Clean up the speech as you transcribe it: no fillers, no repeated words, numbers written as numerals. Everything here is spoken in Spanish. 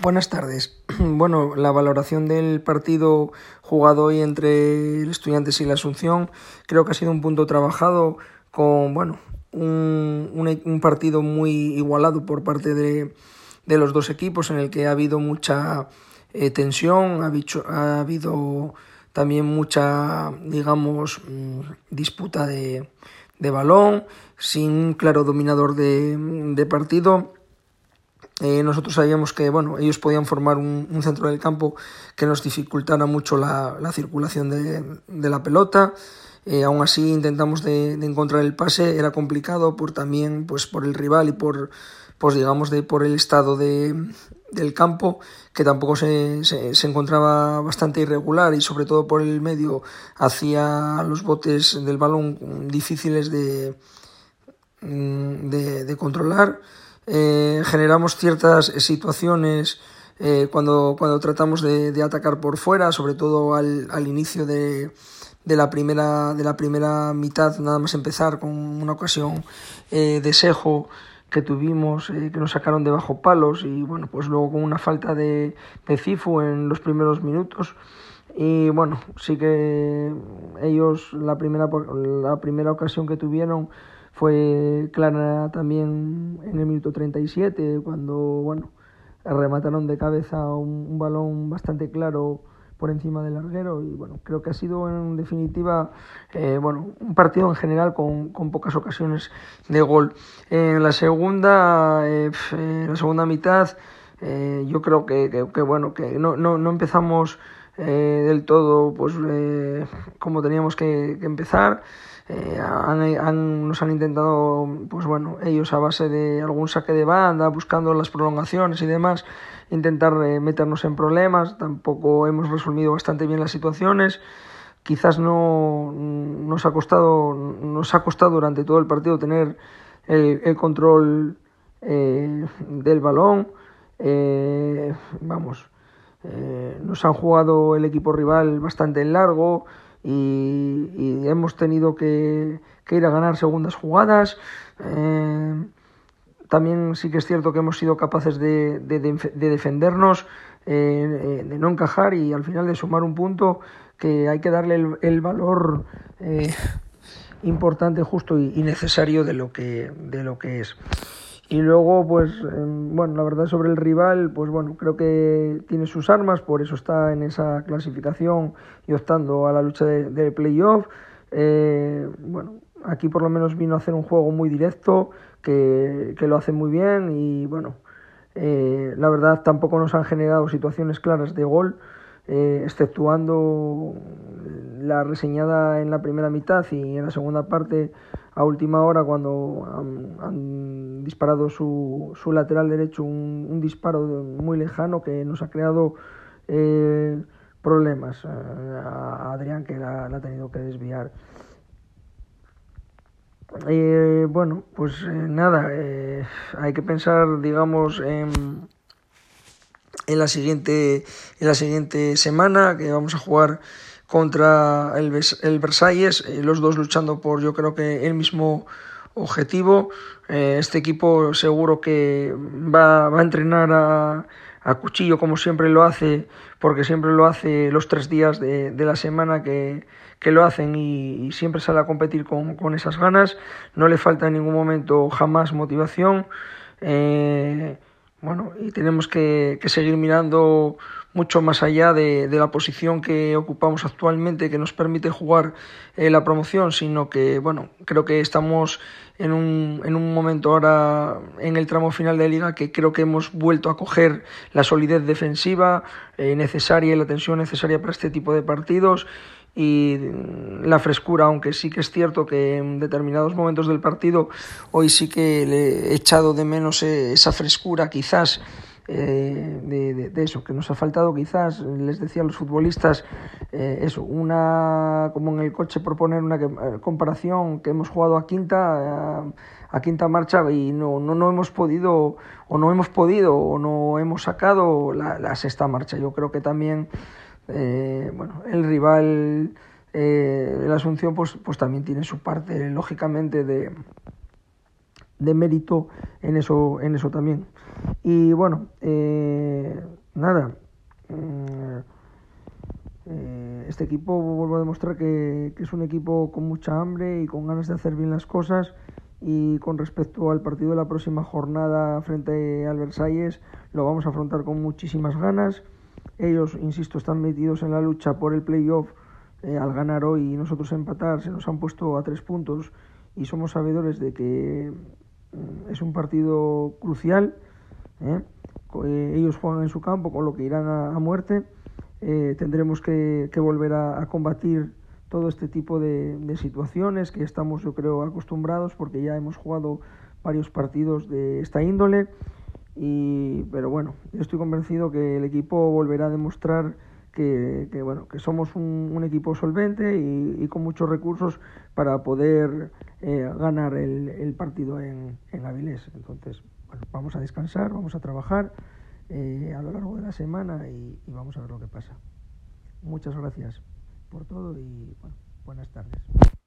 Buenas tardes. Bueno, la valoración del partido jugado hoy entre el Estudiantes y la Asunción creo que ha sido un punto trabajado con, un partido muy igualado por parte de los dos equipos, en el que ha habido mucha tensión, ha habido también mucha, disputa de balón, sin un claro dominador de partido. Nosotros sabíamos que ellos podían formar un centro del campo que nos dificultara mucho la circulación de la pelota. Aún así intentamos de encontrar el pase. Era complicado por el rival y por el estado del campo, que tampoco se encontraba bastante irregular, y sobre todo por el medio hacía los botes del balón difíciles de controlar. Generamos ciertas situaciones cuando tratamos de atacar por fuera, sobre todo al inicio de la primera mitad, nada más empezar, con una ocasión de Sejo que tuvimos, que nos sacaron de bajo palos, y luego con una falta de Cifu en los primeros minutos. Y sí que ellos la primera ocasión que tuvieron fue clara también en el minuto 37, cuando remataron de cabeza un balón bastante claro por encima del larguero. Y creo que ha sido en definitiva un partido en general con pocas ocasiones de gol. En la segunda mitad yo creo que no empezamos del todo como teníamos que empezar. Nos han intentado ellos, a base de algún saque de banda, buscando las prolongaciones y demás, intentar meternos en problemas. Tampoco hemos resolvido bastante bien las situaciones. Quizás nos ha costado durante todo el partido tener el control del balón. Nos han jugado el equipo rival bastante en largo, y hemos tenido que ir a ganar segundas jugadas. También sí que es cierto que hemos sido capaces de defendernos, de no encajar, y al final de sumar un punto que hay que darle el valor importante, justo y necesario de lo que es. Y luego, la verdad, sobre el rival, creo que tiene sus armas, por eso está en esa clasificación y optando a la lucha de playoff. Aquí por lo menos vino a hacer un juego muy directo, que lo hace muy bien, y la verdad tampoco nos han generado situaciones claras de gol, exceptuando la reseñada en la primera mitad y en la segunda parte a última hora, cuando han disparado su lateral derecho, un disparo muy lejano que nos ha creado problemas a Adrián, que la ha tenido que desviar. Hay que pensar, en la siguiente semana, que vamos a jugar contra el Versalles, los dos luchando por, yo creo, que el mismo objetivo. Este equipo seguro que va a entrenar a cuchillo, como siempre lo hace, porque siempre lo hace los 3 días de la semana que lo hacen, y siempre sale a competir con esas ganas. No le falta en ningún momento jamás motivación. Y tenemos que seguir mirando mucho más allá de la posición que ocupamos actualmente, que nos permite jugar la promoción, sino que creo que estamos en un momento ahora en el tramo final de liga, que creo que hemos vuelto a coger la solidez defensiva necesaria y la tensión necesaria para este tipo de partidos, y la frescura, aunque sí que es cierto que en determinados momentos del partido hoy sí que le he echado de menos esa frescura, quizás de eso que nos ha faltado. Quizás les decía a los futbolistas como en el coche, por poner una comparación, que hemos jugado a quinta marcha, y no hemos podido o no hemos sacado la sexta marcha. Yo creo que también el rival, el Asunción, pues también tiene su parte, lógicamente, de mérito en eso también. Y nada, este equipo vuelvo a demostrar que es un equipo con mucha hambre y con ganas de hacer bien las cosas. Y con respecto al partido de la próxima jornada frente al Versalles, lo vamos a afrontar con muchísimas ganas. Ellos, insisto, están metidos en la lucha por el playoff. Al ganar hoy y nosotros empatar, se nos han puesto a 3 puntos y somos sabedores de que es un partido crucial. Ellos juegan en su campo, con lo que irán a muerte. Tendremos que volver a combatir todo este tipo de situaciones que estamos, yo creo, acostumbrados, porque ya hemos jugado varios partidos de esta índole. Pero bueno, yo estoy convencido que el equipo volverá a demostrar que somos un equipo solvente y con muchos recursos para poder ganar el partido en Avilés. Entonces, bueno, vamos a descansar, vamos a trabajar a lo largo de la semana y vamos a ver lo que pasa. Muchas gracias por todo y bueno, buenas tardes.